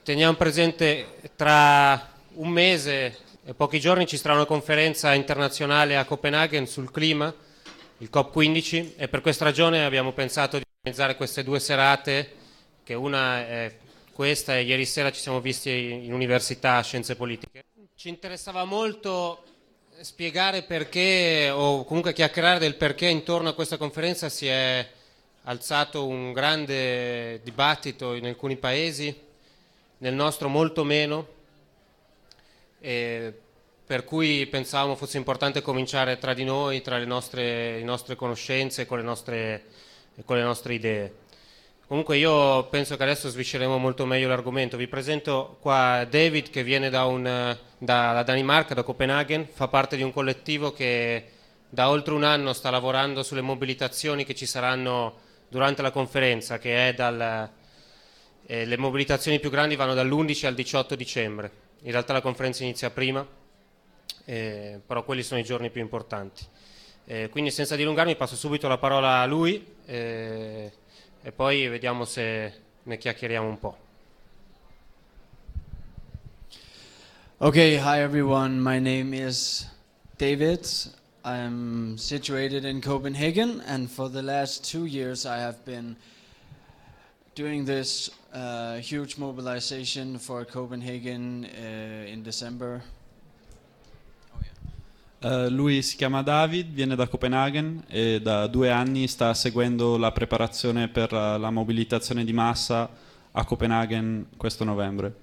teniamo presente tra un mese e pochi giorni ci sarà una conferenza internazionale a Copenaghen sul clima, il COP15, e per questa ragione abbiamo pensato di organizzare queste due serate, che una è questa e ieri sera ci siamo visti in università Scienze Politiche. Ci interessava molto spiegare perché, o comunque chiacchierare del perché intorno a questa conferenza si è alzato un grande dibattito in alcuni paesi, nel nostro molto meno, e per cui pensavamo fosse importante cominciare tra di noi, tra le nostre conoscenze e con le nostre idee. Comunque io penso che adesso svisceremo molto meglio l'argomento. Vi presento qua David, che viene da Danimarca, da Copenaghen, fa parte di un collettivo che da oltre un anno sta lavorando sulle mobilitazioni che ci saranno durante la conferenza, che è le mobilitazioni più grandi vanno dall'11 al 18 dicembre. In realtà la conferenza inizia prima, però quelli sono i giorni più importanti. Quindi senza dilungarmi passo subito la parola a lui e poi vediamo se ne chiacchieriamo un po'. Okay, hi everyone. My name is David. I'm situated in Copenhagen, and for the last 2 years I have been doing this huge mobilization for Copenhagen in December. Lui si chiama David, viene da Copenaghen e da 2 anni sta seguendo la preparazione per la mobilitazione di massa a Copenaghen questo novembre.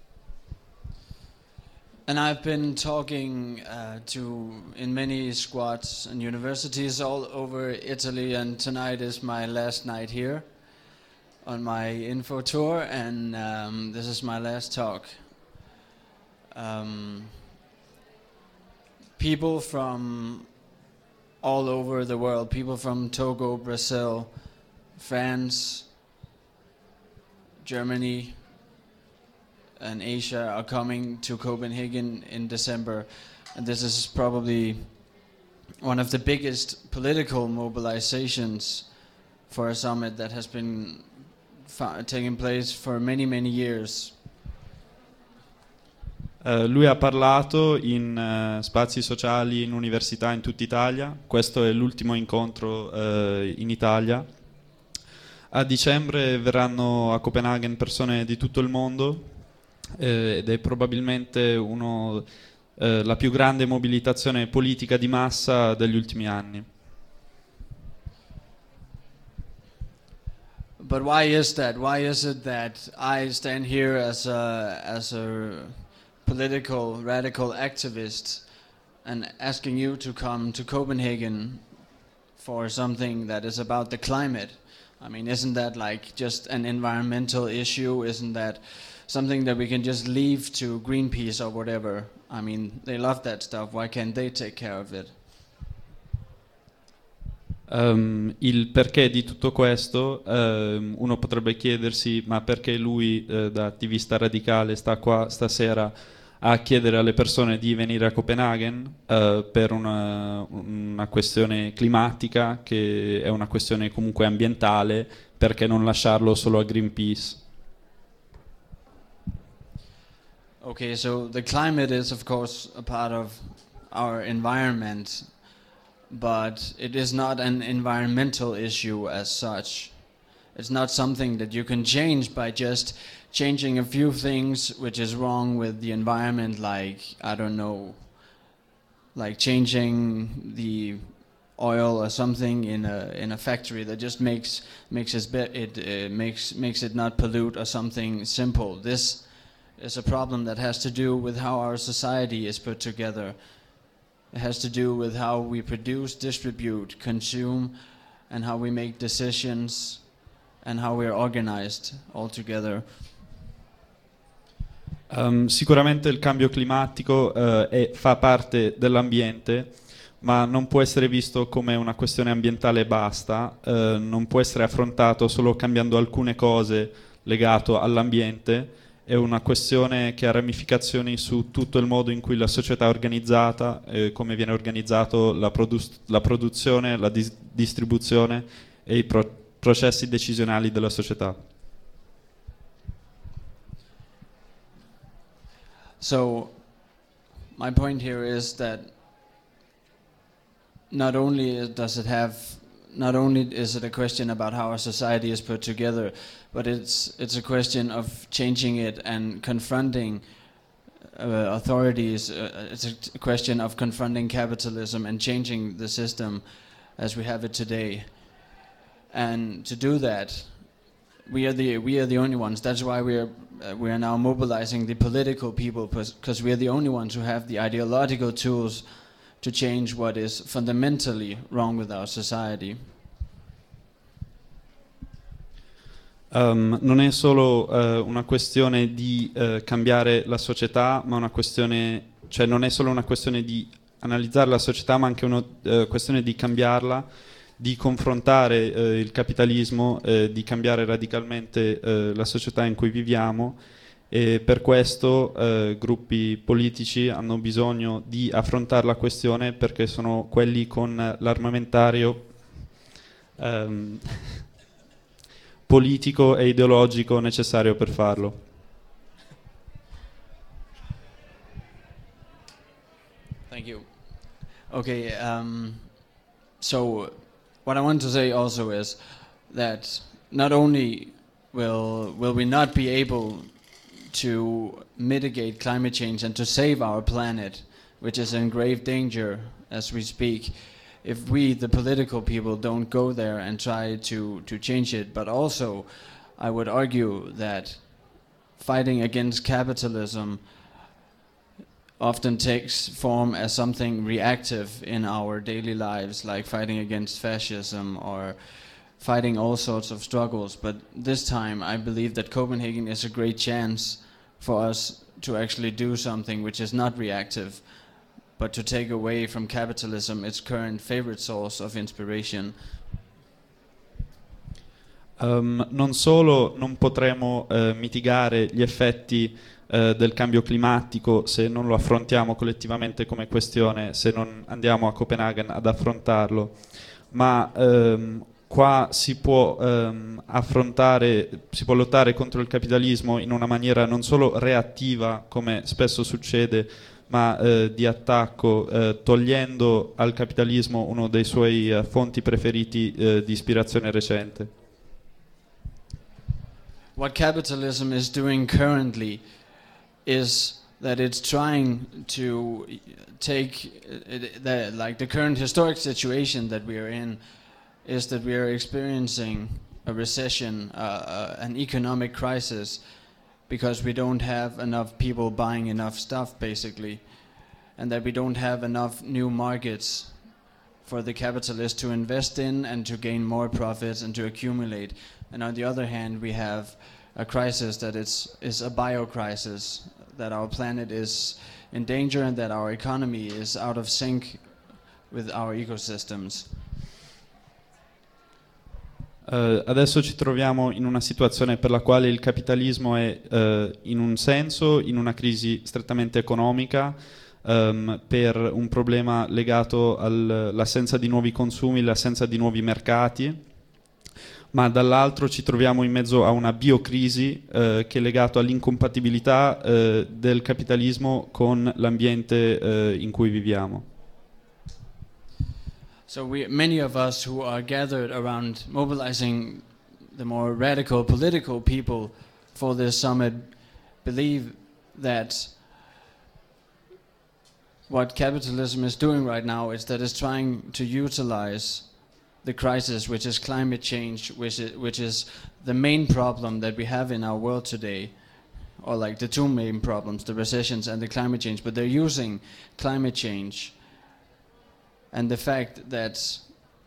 And I've been talking in many squads and universities all over Italy, and tonight is my last night here on my info tour, and this is my last talk. People from all over the world, people from Togo, Brazil, France, Germany, and Asia are coming to Copenhagen in December, and this is probably one of the biggest political mobilizations for a summit that has been taking place for many years. Lui ha parlato in spazi sociali, in università in tutta Italia. Questo è l'ultimo incontro in Italia. A dicembre verranno a Copenaghen persone di tutto il mondo ed è probabilmente la più grande mobilitazione politica di massa degli ultimi anni. But why is that? Why is it that I stand here as a political radical activist and asking you to come to Copenhagen for something that is about the climate? I mean, isn't that like just an environmental issue? Isn't that something that we can just leave to Greenpeace or whatever? I mean, they love that stuff. Why can't they take care of it? Il perché di tutto questo, uno potrebbe chiedersi: ma perché lui da attivista radicale sta qua stasera a chiedere alle persone di venire a Copenaghen per una questione climatica, che è una questione comunque ambientale? Perché non lasciarlo solo a Greenpeace? Okay, so the climate is of course a part of our environment, but it is not an environmental issue as such. It's not something that you can change by just changing a few things which is wrong with the environment, like, I don't know, like changing the oil or something in a factory that just makes it not pollute, or something simple. This is a problem that has to do with how our society is put together. It has to do with how we produce, distribute, consume, and how we make decisions, and how we are organized all together. Sicuramente il cambio climatico fa parte dell'ambiente, ma non può essere visto come una questione ambientale e basta. Non può essere affrontato solo cambiando alcune cose legato all'ambiente. È una questione che ha ramificazioni su tutto il modo in cui la società è organizzata, come viene organizzato la produzione, la distribuzione e i processi decisionali della società. So my point here is that not only is it a question about how our society is put together, but it's a question of changing it and confronting authorities. It's a question of confronting capitalism and changing the system as we have it today. And to do that, we are the only ones. That's why we are now mobilizing the political people, because we are the only ones who have the ideological tools to change what is fundamentally wrong with our society. Non è solo una questione di cambiare la società, ma non è solo una questione di analizzare la società, ma anche una questione di cambiarla, di confrontare il capitalismo, di cambiare radicalmente la società in cui viviamo, e per questo gruppi politici hanno bisogno di affrontare la questione, perché sono quelli con l'armamentario politico e ideologico necessario per farlo. Thank you. Okay, so what I want to say also is that not only will we not be able to mitigate climate change and to save our planet, which is in grave danger as we speak, if we, the political people, don't go there and try to change it, but also I would argue that fighting against capitalism often takes form as something reactive in our daily lives, like fighting against fascism or fighting all sorts of struggles. But this time I believe that Copenhagen is a great chance for us to actually do something which is not reactive, but to take away from capitalism its current favorite source of inspiration. Non solo non potremo mitigare gli effetti del cambio climatico se non lo affrontiamo collettivamente come questione, se non andiamo a Copenaghen ad affrontarlo, ma qua si può lottare contro il capitalismo in una maniera non solo reattiva, come spesso succede, ma di attacco, togliendo al capitalismo uno dei suoi fonti preferiti di ispirazione recente. What capitalism is doing currently is that it's trying to take the current historic situation that we are in is that we are experiencing a recession, an economic crisis, because we don't have enough people buying enough stuff, basically, and that we don't have enough new markets for the capitalists to invest in and to gain more profits and to accumulate. And on the other hand, we have a crisis that is a bio-crisis, that our planet is in danger and that our economy is out of sync with our ecosystems. Adesso ci troviamo in una situazione per la quale il capitalismo è in un senso in una crisi strettamente economica, per un problema legato all'assenza di nuovi consumi, l'assenza di nuovi mercati, ma dall'altro ci troviamo in mezzo a una biocrisi che è legato all'incompatibilità del capitalismo con l'ambiente in cui viviamo. So many of us who are gathered around mobilizing the more radical political people for this summit believe that what capitalism is doing right now is that it's trying to utilize the crisis, which is climate change, which is the main problem that we have in our world today, or like the two main problems, the recessions and the climate change, but they're using climate change and the fact that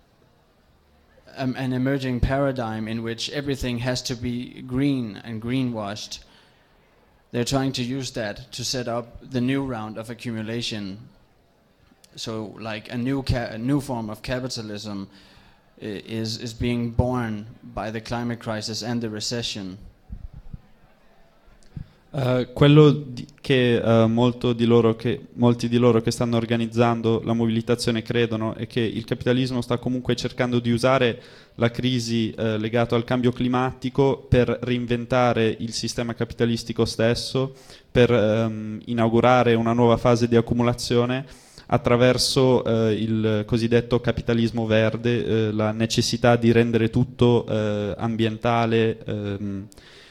an emerging paradigm in which everything has to be green and greenwashed, they're trying to use that to set up the new round of accumulation. So like a new form of capitalism is being born by the climate crisis and the recession. Che molti di loro che stanno organizzando la mobilitazione credono è che il capitalismo sta comunque cercando di usare la crisi legata al cambio climatico per reinventare il sistema capitalistico stesso, per inaugurare una nuova fase di accumulazione attraverso il cosiddetto capitalismo verde, la necessità di rendere tutto ambientale.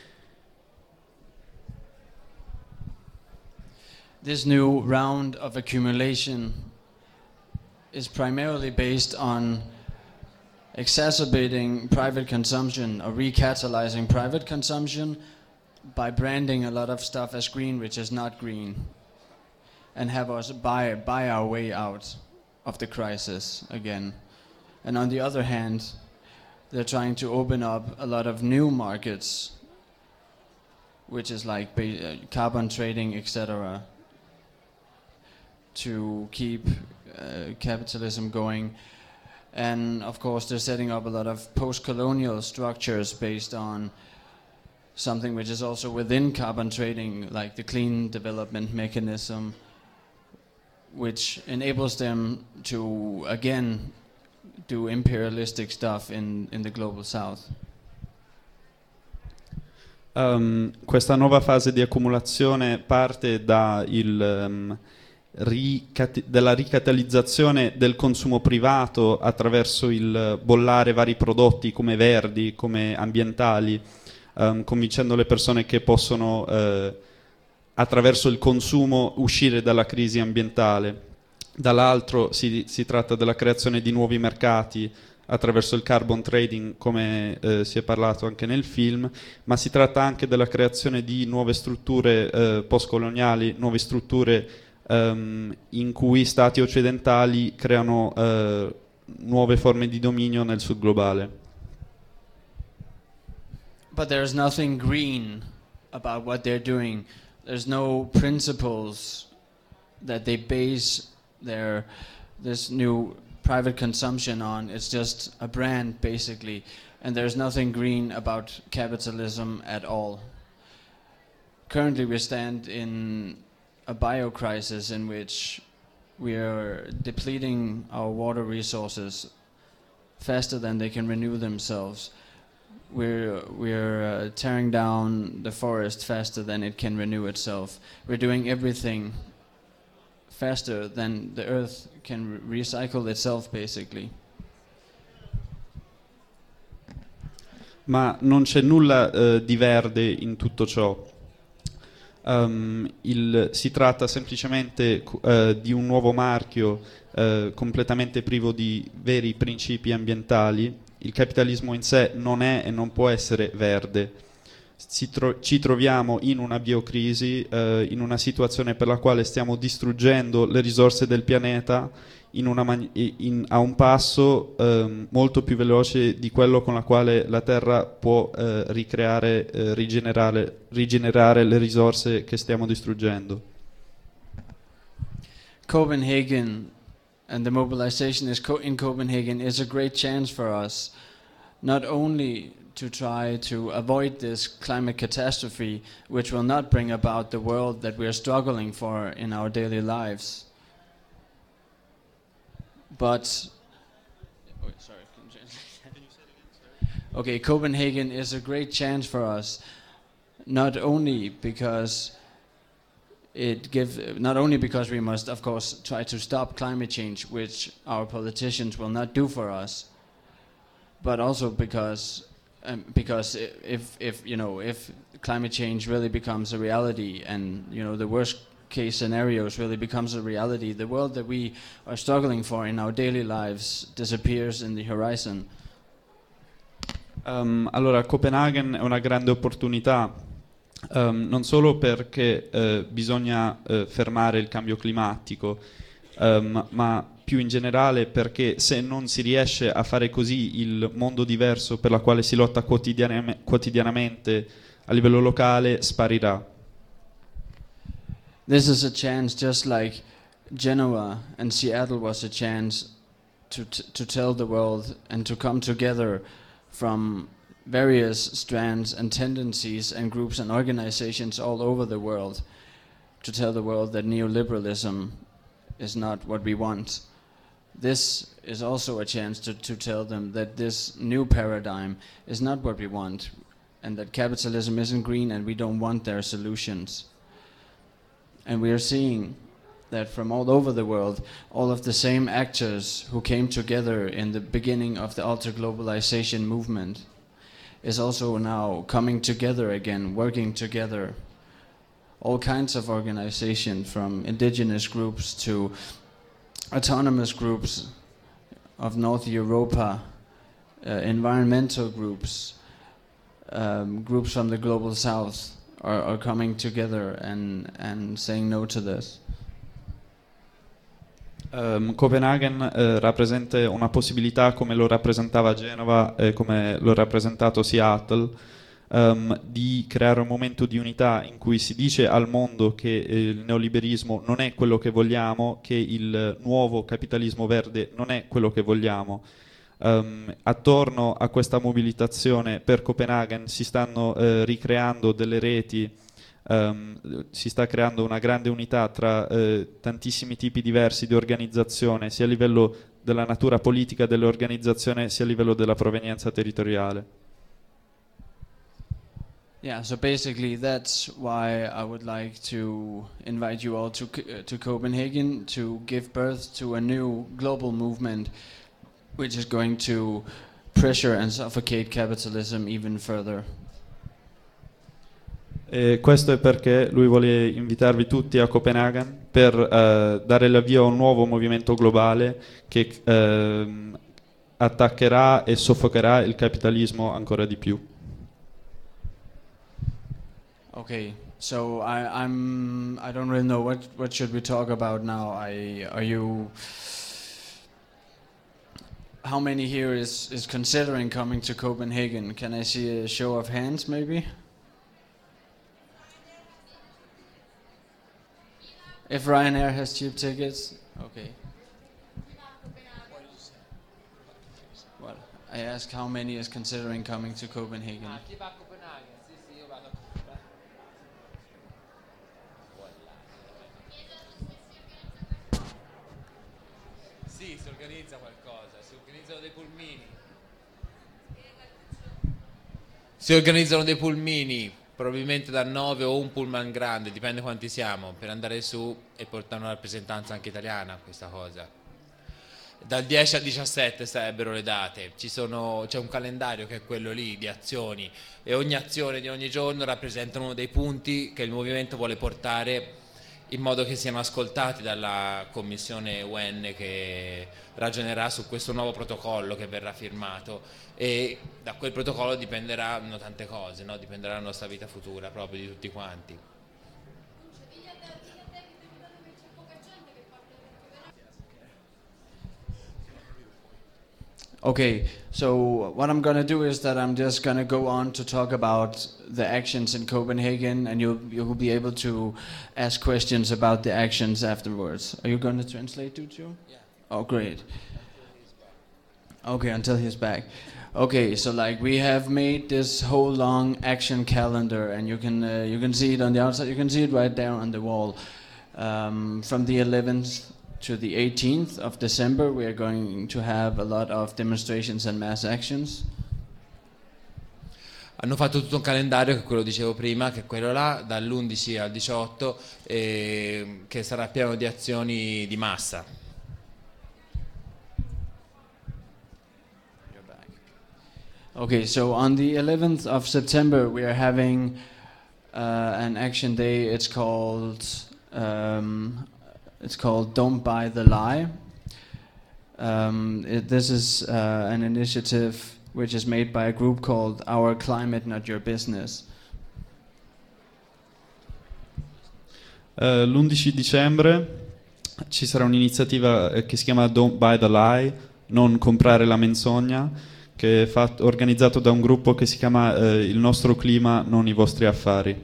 This new round of accumulation is primarily based on exacerbating private consumption or recatalyzing private consumption by branding a lot of stuff as green which is not green, and have us buy our way out of the crisis again. And on the other hand, they're trying to open up a lot of new markets, which is like carbon trading, etc., to keep capitalism going. And of course they're setting up a lot of post-colonial structures based on something which is also within carbon trading, like the clean development mechanism, which enables them to again do imperialistic stuff in the global south. Questa nuova fase di accumulazione parte dalla ricatalizzazione del consumo privato attraverso il bollare vari prodotti come verdi, come ambientali, convincendo le persone che possono attraverso il consumo uscire dalla crisi ambientale. Dall'altro si tratta della creazione di nuovi mercati attraverso il carbon trading, come si è parlato anche nel film, ma si tratta anche della creazione di nuove strutture postcoloniali, nuove strutture in cui stati occidentali creano nuove forme di dominio nel sud globale. But there's nothing green about what they're doing. There's no principles that they base this new private consumption on. It's just a brand basically, and there's nothing green about capitalism at all. Currently we stand in a biocrisis in which we are depleting our water resources faster than they can renew themselves. We're tearing down the forest faster than it can renew itself. We're doing everything faster than the earth can recycle itself, basically. Ma non c'è nulla di verde in tutto ciò. Si tratta semplicemente di un nuovo marchio completamente privo di veri principi ambientali. Il capitalismo in sé non è e non può essere verde. Ci troviamo in una biocrisi, in una situazione per la quale stiamo distruggendo le risorse del pianeta a un passo molto più veloce di quello con la quale la Terra può rigenerare le risorse che stiamo distruggendo. Copenhagen and the mobilization in Copenhagen is a great chance for us, not only to try to avoid this climate catastrophe, which will not bring about the world that we are struggling for in our daily lives, but okay, Copenhagen is a great chance for us, not only because we must, of course, try to stop climate change, which our politicians will not do for us, but also because if climate change really becomes a reality, and the worst case scenarios really becomes a reality, the world that we are struggling for in our daily lives disappears in the horizon. Allora, Copenaghen è una grande opportunità, non solo perché bisogna fermare il cambio climatico, ma più in generale perché se non si riesce a fare così, il mondo diverso per la quale si lotta quotidianamente a livello locale sparirà. This is a chance, just like Genoa and Seattle was a chance to tell the world and to come together from various strands and tendencies and groups and organizations all over the world to tell the world that neoliberalism is not what we want. This is also a chance to tell them that this new paradigm is not what we want, and that capitalism isn't green and we don't want their solutions. And we are seeing that from all over the world, all of the same actors who came together in the beginning of the ultra-globalization movement is also now coming together again, working together. All kinds of organizations, from indigenous groups to autonomous groups of North Europa, environmental groups, groups from the global south are coming together and saying no to this. Copenaghen rappresenta una possibilità, come lo rappresentava Genova e come lo ha rappresentato Seattle, di creare un momento di unità in cui si dice al mondo che il neoliberismo non è quello che vogliamo, che il nuovo capitalismo verde non è quello che vogliamo. Attorno a questa mobilitazione per Copenaghen si stanno ricreando delle reti, si sta creando una grande unità tra tantissimi tipi diversi di organizzazione, sia a livello della natura politica dell'organizzazione sia a livello della provenienza territoriale. Yeah, so basically that's why I would like to invite you all to Copenhagen to give birth to a new global movement which is going to pressure and suffocate capitalism even further. E questo è perché lui vuole invitarvi tutti a Copenaghen per dare l'avvio a un nuovo movimento globale che attaccherà e soffocherà il capitalismo ancora di più. Okay, so I don't really know what should we talk about now. How many here is considering coming to Copenhagen? Can I see a show of hands, maybe? If Ryanair has cheap tickets, okay. Well, I ask how many is considering coming to Copenhagen. Chi va a Copenaghen? Sì, io vado. Sì, si organizza qualcosa, si organizzano dei pulmini. Si organizzano dei pulmini, probabilmente da 9 o un pullman grande, dipende quanti siamo, per andare su e portare una rappresentanza anche italiana a questa cosa. Dal 10 al 17 sarebbero le date, c'è un calendario che è quello lì di azioni e ogni azione di ogni giorno rappresenta uno dei punti che il movimento vuole portare in modo che siano ascoltati dalla commissione UN che ragionerà su questo nuovo protocollo che verrà firmato, e da quel protocollo dipenderanno tante cose, no? Dipenderà la nostra vita futura proprio di tutti quanti. Okay, so what I'm gonna do is that I'm just gonna go on to talk about the actions in Copenhagen, and you'll be able to ask questions about the actions afterwards. Are you gonna translate, Duccio? Yeah. Oh, great. Okay, until he's back. Okay, so like we have made this whole long action calendar, and you can see it on the outside. You can see it right there on the wall. From the 11th to the 18th of December, we are going to have a lot of demonstrations and mass actions. Hanno fatto tutto un calendario, che quello dicevo prima, che è quello là, dall'11 al 18, che sarà pieno di azioni di massa. Okay, so on the 11th of September we are having an action day. It's called Don't Buy the Lie. This is an initiative which is made by a group called Our Climate Not Your Business. L'11 dicembre ci sarà un'iniziativa che si chiama Don't Buy the Lie, non comprare la menzogna, che è organizzato da un gruppo che si chiama Il nostro clima, non i vostri affari.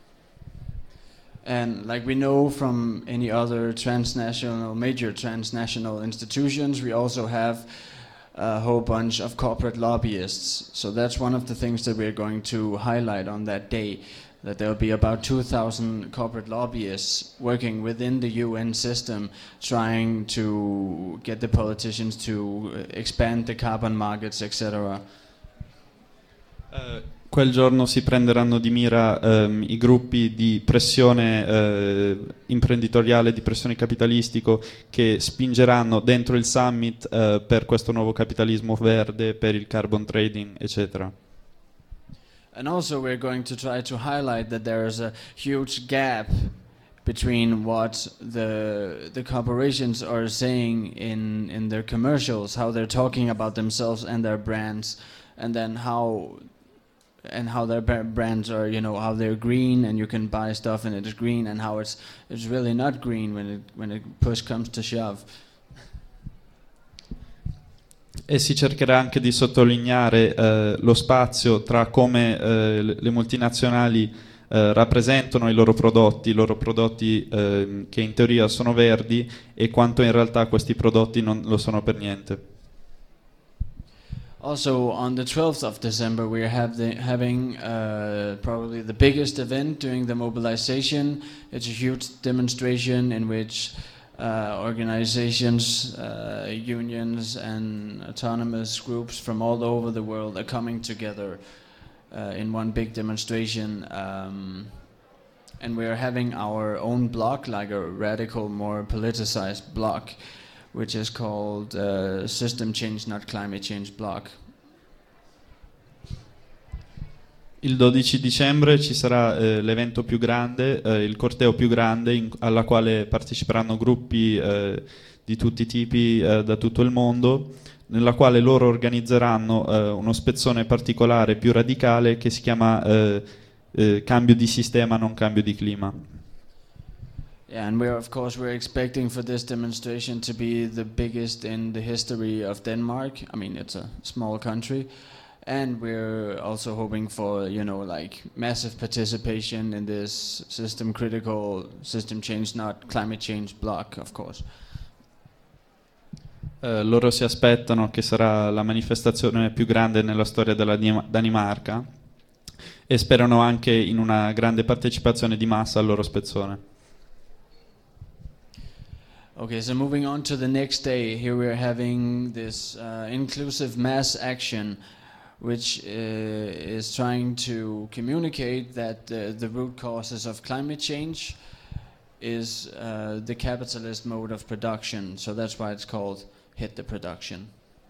And like we know from any other major transnational institutions, we also have a whole bunch of corporate lobbyists. So that's one of the things that we're going to highlight on that day, that there'll be about 2,000 corporate lobbyists working within the UN system, trying to get the politicians to expand the carbon markets, etc. Quel giorno si prenderanno di mira i gruppi di pressione imprenditoriale, di pressione capitalistico che spingeranno dentro il summit per questo nuovo capitalismo verde, per il carbon trading, eccetera. And also we're going to try to highlight that there is a huge gap between what the corporations are saying in their commercials, how they're talking about themselves and their brands, and then how their brands are, how they're green and you can buy stuff and it's green, and how it's really not green when it push comes to shove. E si cercherà anche di sottolineare lo spazio tra come le multinazionali rappresentano i loro prodotti che in teoria sono verdi, e quanto in realtà questi prodotti non lo sono per niente. Also, on the 12th of December, we're having probably the biggest event during the mobilization. It's a huge demonstration in which organizations, unions, and autonomous groups from all over the world are coming together in one big demonstration. And we're having our own block, like a radical, more politicized block, which is called System Change Not Climate Change Block. Il 12 dicembre ci sarà l'evento più grande, il corteo più grande alla quale parteciperanno gruppi di tutti i tipi da tutto il mondo, nella quale loro organizzeranno uno spezzone particolare più radicale che si chiama cambio di sistema, non cambio di clima. Yeah, and we're expecting for this demonstration to be the biggest in the history of Denmark. I mean, it's a small country, and we're also hoping for, massive participation in this critical system change, not climate change block, of course. Loro si aspettano che sarà la manifestazione più grande nella storia della Danimarca e sperano anche in una grande partecipazione di massa al loro spezzone. Okay, so moving on to the next day, here we're having this inclusive mass action, which is trying to communicate that the root causes of climate change is the capitalist mode of production. So that's why it's called Hit the Production.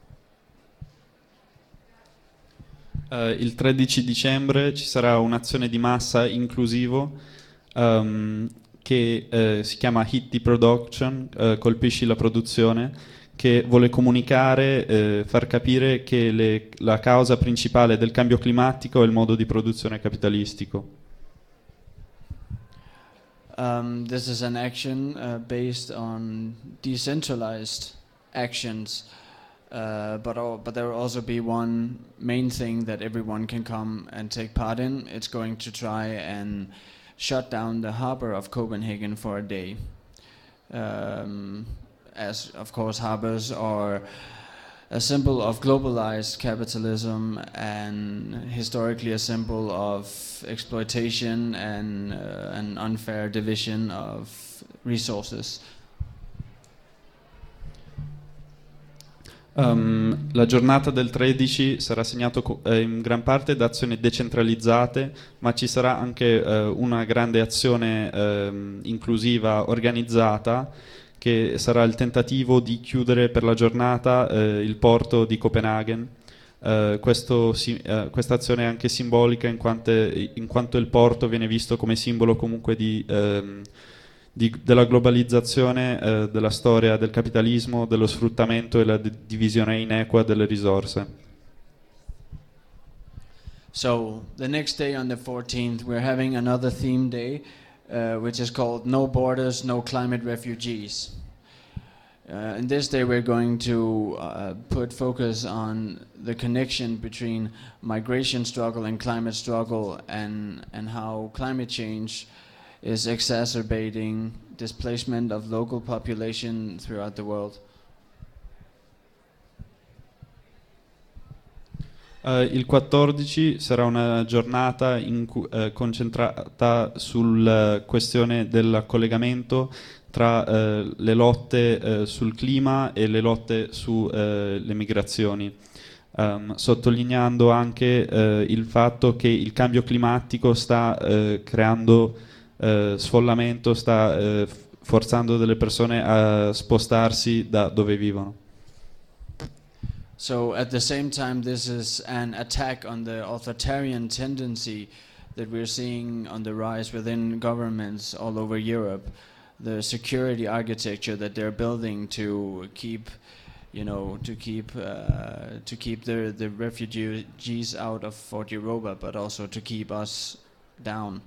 Il 13 dicembre ci sarà un'azione di massa inclusivo che si chiama Hit the Production, colpisci la produzione, che vuole comunicare, far capire che la causa principale del cambio climatico è il modo di produzione capitalistico. This is an action based on decentralized actions, but there will also be one main thing that everyone can come and take part in. It's going to try and shut down the harbor of Copenhagen for a day. As of course harbors are a symbol of globalized capitalism and historically a symbol of exploitation and an unfair division of resources. La giornata del 13 sarà segnato in gran parte da azioni decentralizzate, ma ci sarà anche una grande azione inclusiva organizzata, che sarà il tentativo di chiudere per la giornata il porto di Copenaghen. Questa azione è anche simbolica in quanto il porto viene visto come simbolo comunque della globalizzazione, della storia del capitalismo, dello sfruttamento e la divisione inequa delle risorse. So the next day, on the 14th, we're having another theme day, which is called No Borders, No Climate Refugees. In this day we're going to put focus on the connection between migration struggle and climate struggle, and how climate change is exacerbating displacement of local population throughout the world. Il 14 sarà una giornata concentrata sulla questione del collegamento tra le lotte sul clima e le lotte sulle migrazioni, sottolineando anche il fatto che il cambio climatico sta creando sfollamento, sta forzando delle persone a spostarsi da dove vivono. So at the same time, this is an attack on the authoritarian tendency that we're seeing on the rise within governments all over Europe. The security architecture that they're building to keep, to keep the refugees out of Fort Europa, but also to keep us down.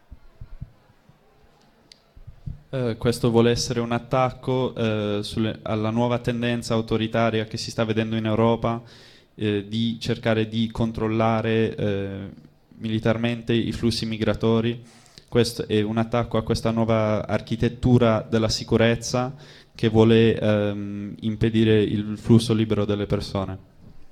Questo vuole essere un attacco alla nuova tendenza autoritaria che si sta vedendo in Europa di cercare di controllare militarmente i flussi migratori. Questo è un attacco a questa nuova architettura della sicurezza che vuole impedire il flusso libero delle persone.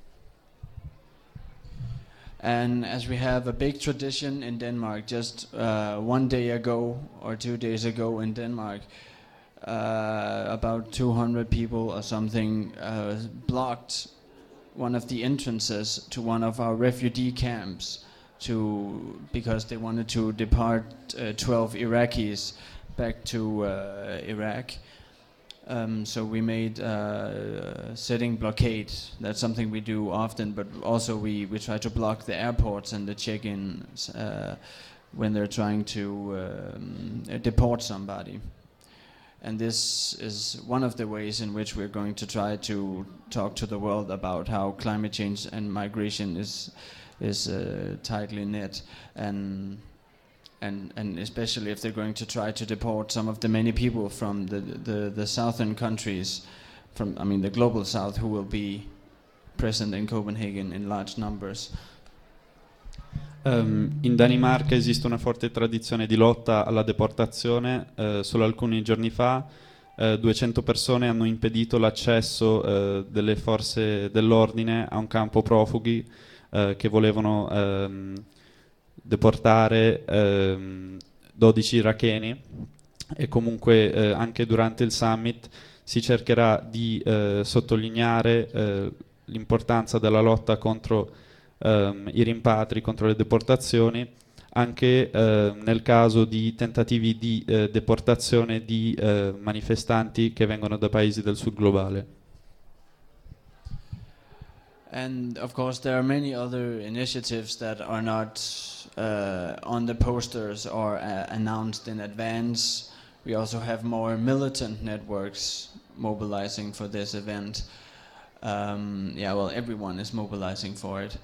And as we have a big tradition in Denmark, just 1 day ago or 2 days ago in Denmark, about 200 people or something blocked one of the entrances to one of our refugee camps because they wanted to depart 12 Iraqis back to Iraq. So we made setting blockade. That's something we do often, but also we try to block the airports and the check-ins when they're trying to deport somebody. And this is one of the ways in which we're going to try to talk to the world about how climate change and migration is tightly knit, and especially if they're going to try to deport some of the many people from the southern countries, the global south, who will be present in Copenhagen in large numbers. In Danimarca esiste una forte tradizione di lotta alla deportazione. Solo alcuni giorni fa 200 persone hanno impedito l'accesso delle forze dell'ordine a un campo profughi che volevano deportare 12 iracheni, e comunque anche durante il summit si cercherà di sottolineare l'importanza della lotta contro i rimpatri, contro le deportazioni, anche nel caso di tentativi di deportazione di manifestanti che vengono da paesi del sud globale. And of course there are many other initiatives that are not on the posters or announced in advance. We also have more militant networks mobilizing for this event. Everyone is mobilizing for it.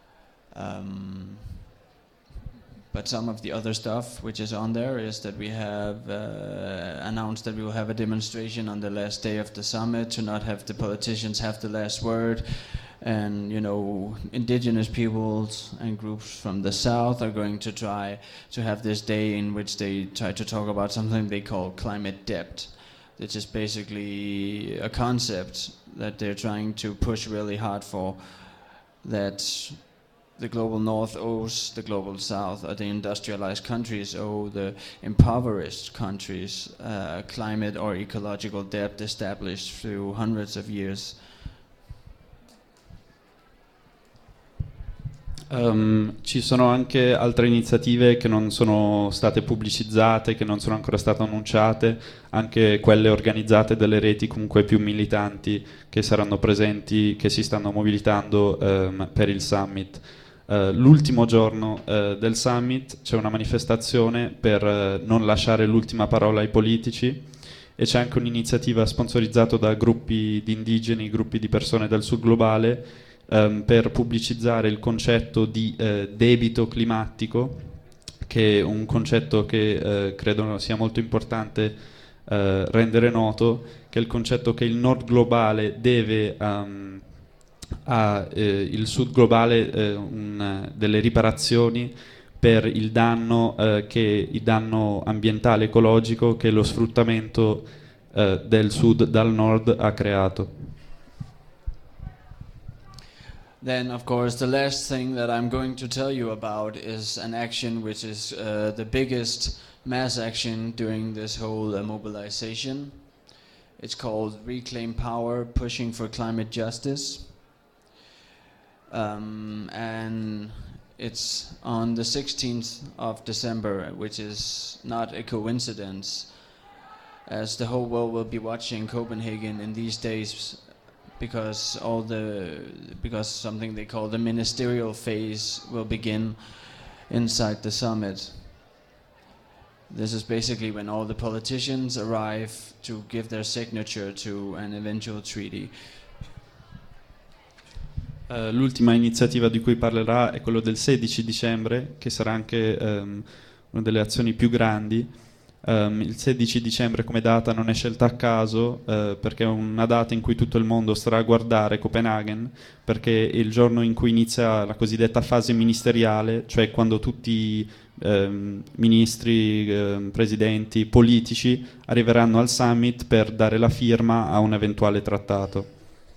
But some of the other stuff which is on there is that we have announced that we will have a demonstration on the last day of the summit to not have the politicians have the last word. And indigenous peoples and groups from the south are going to try to have this day in which they try to talk about something they call climate debt, which is basically a concept that they're trying to push really hard for, that the global north owes the global south, or the industrialized countries owe the impoverished countries climate or ecological debt established through hundreds of years. Ci sono anche altre iniziative che non sono state pubblicizzate, che non sono ancora state annunciate, anche quelle organizzate dalle reti comunque più militanti che saranno presenti, che si stanno mobilitando per il summit. L'ultimo giorno del summit c'è una manifestazione per non lasciare l'ultima parola ai politici, e c'è anche un'iniziativa sponsorizzata da gruppi di indigeni, gruppi di persone del sud globale, per pubblicizzare il concetto di debito climatico, che è un concetto che credo sia molto importante rendere noto, che è il concetto che il nord globale deve il sud globale delle riparazioni per il danno ambientale ecologico che lo sfruttamento del sud dal nord ha creato. Then, of course, the last thing that I'm going to tell you about is an action which is the biggest mass action during this whole mobilization. It's called Reclaim Power, Pushing for Climate Justice. And it's on the 16th of December, which is not a coincidence, as the whole world will be watching Copenhagen in these days, because something they call the ministerial phase will begin inside the summit. This is basically when all the politicians arrive to give their signature to an eventual treaty. L'ultima iniziativa di cui parlerà è quello del 16 dicembre, che sarà anche una delle azioni più grandi. Il 16 dicembre come data non è scelta a caso, perché è una data in cui tutto il mondo starà a guardare Copenaghen, perché è il giorno in cui inizia la cosiddetta fase ministeriale, cioè quando tutti ministri, presidenti, politici arriveranno al summit per dare la firma a un eventuale trattato.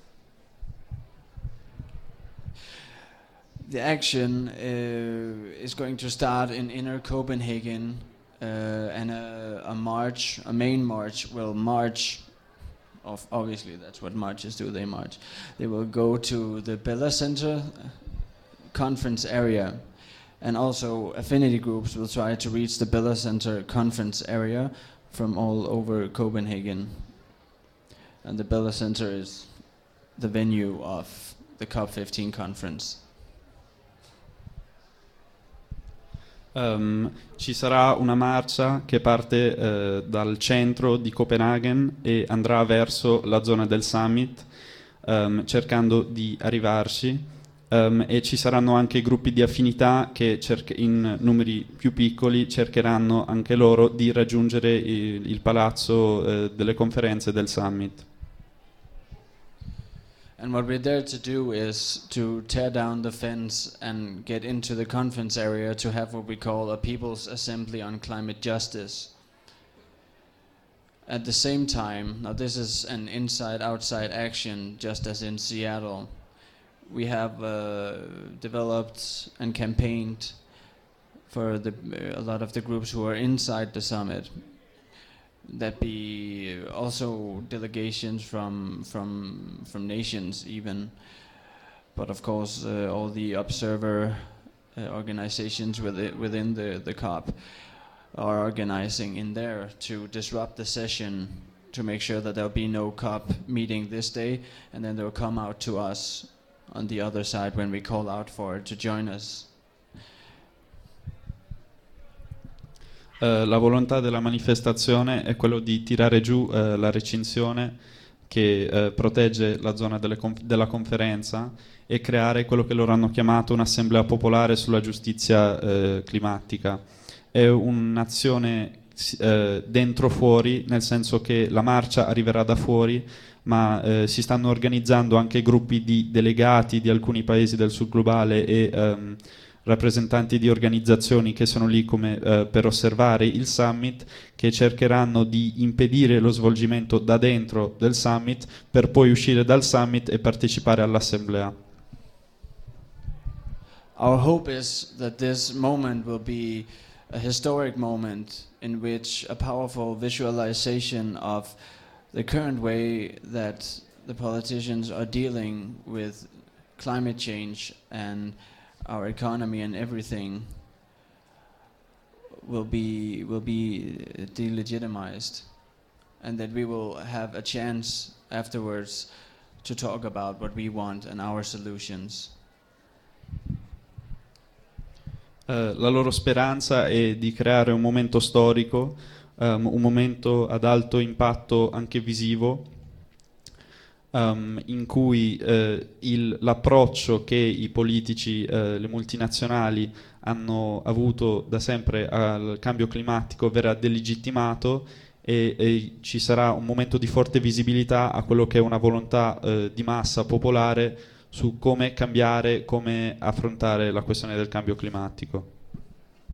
The action is going to start in inner Copenhagen, and a main march will march. Obviously, that's what marches do. They march. They will go to the Bella Center conference area, and also affinity groups will try to reach the Bella Center conference area from all over Copenhagen. And the Bella Center is the venue of the COP15 conference. Ci sarà una marcia che parte dal centro di Copenaghen e andrà verso la zona del summit, cercando di arrivarci, e ci saranno anche gruppi di affinità che in numeri più piccoli cercheranno anche loro di raggiungere il palazzo delle conferenze del summit. And what we're there to do is to tear down the fence and get into the conference area to have what we call a People's Assembly on Climate Justice. At the same time, now this is an inside-outside action, just as in Seattle. We have developed and campaigned for a lot of the groups who are inside the summit. That be also delegations from nations even, but of course all the observer organizations within the COP are organizing in there to disrupt the session, to make sure that there'll be no COP meeting this day, and then they'll come out to us on the other side when we call out for it to join us. La volontà della manifestazione è quello di tirare giù la recinzione che protegge la zona della conferenza e creare quello che loro hanno chiamato un'assemblea popolare sulla giustizia climatica. È un'azione dentro-fuori, nel senso che la marcia arriverà da fuori, ma si stanno organizzando anche gruppi di delegati di alcuni paesi del sud globale e rappresentanti di organizzazioni che sono lì come per osservare il summit, che cercheranno di impedire lo svolgimento da dentro del summit per poi uscire dal summit e partecipare all'assemblea. Our hope is that this moment will be a historic moment in which a powerful visualization of the current way that the politicians are dealing with climate change and our economy and everything will be delegitimized, and that we will have a chance afterwards to talk about what we want and our solutions. La loro speranza è di creare un momento storico, un momento ad alto impatto anche visivo, in cui l'approccio che i politici, le multinazionali hanno avuto da sempre al cambio climatico verrà delegittimato e ci sarà un momento di forte visibilità a quello che è una volontà di massa popolare su come cambiare, come affrontare la questione del cambio climatico.